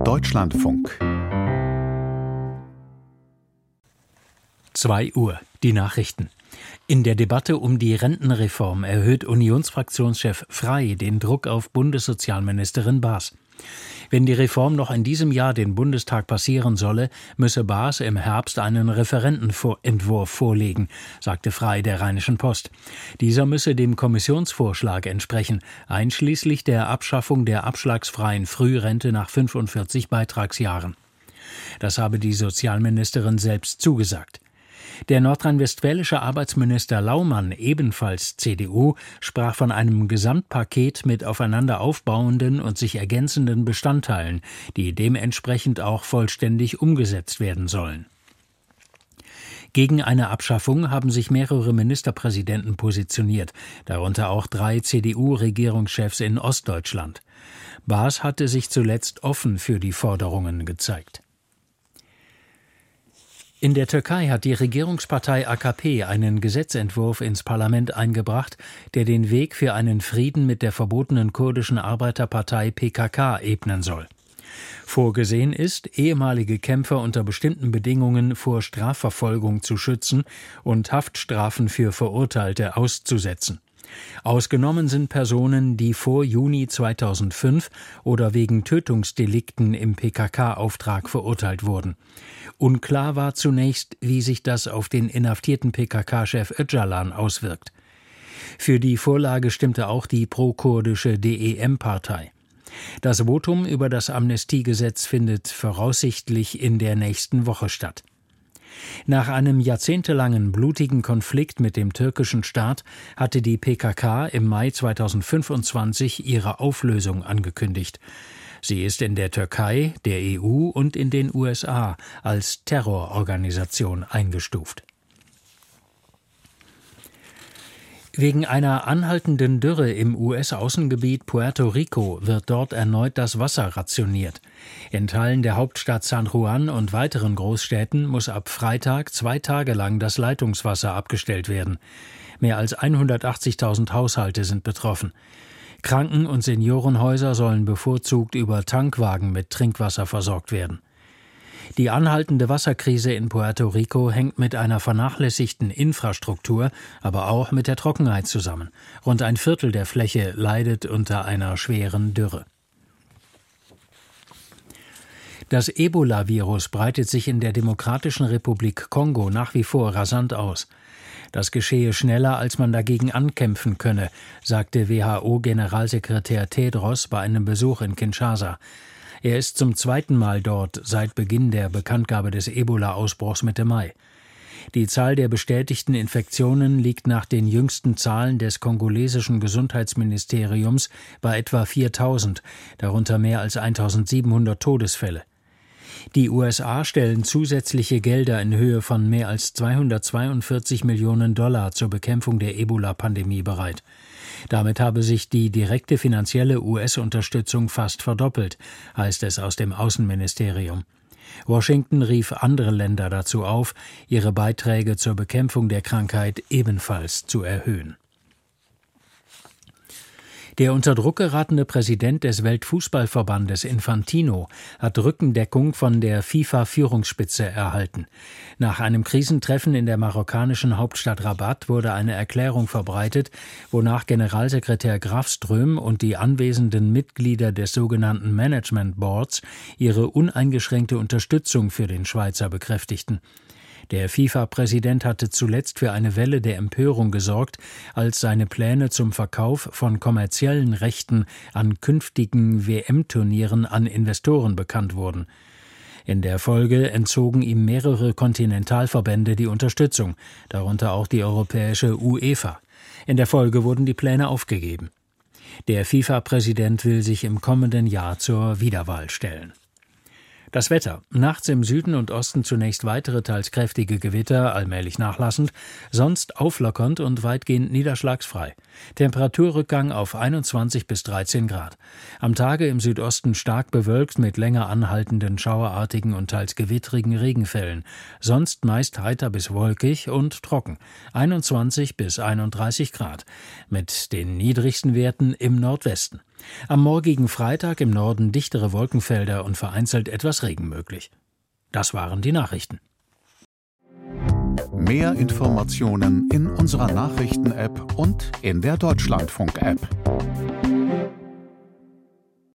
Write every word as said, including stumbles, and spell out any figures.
Deutschlandfunk. zwei Uhr, die Nachrichten. In der Debatte um die Rentenreform erhöht Unionsfraktionschef Frey den Druck auf Bundessozialministerin Baas. Wenn die Reform noch in diesem Jahr den Bundestag passieren solle, müsse Baas im Herbst einen Referentenentwurf vorlegen, sagte Frey der Rheinischen Post. Dieser müsse dem Kommissionsvorschlag entsprechen, einschließlich der Abschaffung der abschlagsfreien Frührente nach fünfundvierzig Beitragsjahren. Das habe die Sozialministerin selbst zugesagt. Der nordrhein-westfälische Arbeitsminister Laumann, ebenfalls C D U, sprach von einem Gesamtpaket mit aufeinander aufbauenden und sich ergänzenden Bestandteilen, die dementsprechend auch vollständig umgesetzt werden sollen. Gegen eine Abschaffung haben sich mehrere Ministerpräsidenten positioniert, darunter auch drei C D U-Regierungschefs in Ostdeutschland. Baas hatte sich zuletzt offen für die Forderungen gezeigt. In der Türkei hat die Regierungspartei A K P einen Gesetzentwurf ins Parlament eingebracht, der den Weg für einen Frieden mit der verbotenen kurdischen Arbeiterpartei P K K ebnen soll. Vorgesehen ist, ehemalige Kämpfer unter bestimmten Bedingungen vor Strafverfolgung zu schützen und Haftstrafen für Verurteilte auszusetzen. Ausgenommen sind Personen, die vor Juni zweitausendfünf oder wegen Tötungsdelikten im P K K-Auftrag verurteilt wurden. Unklar war zunächst, wie sich das auf den inhaftierten P K K-Chef Öcalan auswirkt. Für die Vorlage stimmte auch die pro-kurdische D E M-Partei. Das Votum über das Amnestiegesetz findet voraussichtlich in der nächsten Woche statt. Nach einem jahrzehntelangen blutigen Konflikt mit dem türkischen Staat hatte die P K K im Mai zweitausendfünfundzwanzig ihre Auflösung angekündigt. Sie ist in der Türkei, der E U und in den U S A als Terrororganisation eingestuft. Wegen einer anhaltenden Dürre im U S-Außengebiet Puerto Rico wird dort erneut das Wasser rationiert. In Teilen der Hauptstadt San Juan und weiteren Großstädten muss ab Freitag zwei Tage lang das Leitungswasser abgestellt werden. Mehr als hundertachtzigtausend Haushalte sind betroffen. Kranken- und Seniorenhäuser sollen bevorzugt über Tankwagen mit Trinkwasser versorgt werden. Die anhaltende Wasserkrise in Puerto Rico hängt mit einer vernachlässigten Infrastruktur, aber auch mit der Trockenheit zusammen. Rund ein Viertel der Fläche leidet unter einer schweren Dürre. Das Ebola-Virus breitet sich in der Demokratischen Republik Kongo nach wie vor rasant aus. Das geschehe schneller, als man dagegen ankämpfen könne, sagte W H O-Generalsekretär Tedros bei einem Besuch in Kinshasa. Er ist zum zweiten Mal dort seit Beginn der Bekanntgabe des Ebola-Ausbruchs Mitte Mai. Die Zahl der bestätigten Infektionen liegt nach den jüngsten Zahlen des kongolesischen Gesundheitsministeriums bei etwa viertausend, darunter mehr als eintausendsiebenhundert Todesfälle. Die U S A stellen zusätzliche Gelder in Höhe von mehr als zweihundertzweiundvierzig Millionen Dollar zur Bekämpfung der Ebola-Pandemie bereit. Damit habe sich die direkte finanzielle U S-Unterstützung fast verdoppelt, heißt es aus dem Außenministerium. Washington rief andere Länder dazu auf, ihre Beiträge zur Bekämpfung der Krankheit ebenfalls zu erhöhen. Der unter Druck geratene Präsident des Weltfußballverbandes Infantino hat Rückendeckung von der FIFA-Führungsspitze erhalten. Nach einem Krisentreffen in der marokkanischen Hauptstadt Rabat wurde eine Erklärung verbreitet, wonach Generalsekretär Grafström und die anwesenden Mitglieder des sogenannten Management Boards ihre uneingeschränkte Unterstützung für den Schweizer bekräftigten. Der FIFA-Präsident hatte zuletzt für eine Welle der Empörung gesorgt, als seine Pläne zum Verkauf von kommerziellen Rechten an künftigen W M-Turnieren an Investoren bekannt wurden. In der Folge entzogen ihm mehrere Kontinentalverbände die Unterstützung, darunter auch die europäische UEFA. In der Folge wurden die Pläne aufgegeben. Der FIFA-Präsident will sich im kommenden Jahr zur Wiederwahl stellen. Das Wetter. Nachts im Süden und Osten zunächst weitere, teils kräftige Gewitter, allmählich nachlassend, sonst auflockernd und weitgehend niederschlagsfrei. Temperaturrückgang auf einundzwanzig bis dreizehn Grad. Am Tage im Südosten stark bewölkt mit länger anhaltenden schauerartigen und teils gewittrigen Regenfällen. Sonst meist heiter bis wolkig und trocken. einundzwanzig bis einunddreißig Grad. Mit den niedrigsten Werten im Nordwesten. Am morgigen Freitag im Norden dichtere Wolkenfelder und vereinzelt etwas Regen möglich. Das waren die Nachrichten. Mehr Informationen in unserer Nachrichten-App und in der Deutschlandfunk-App.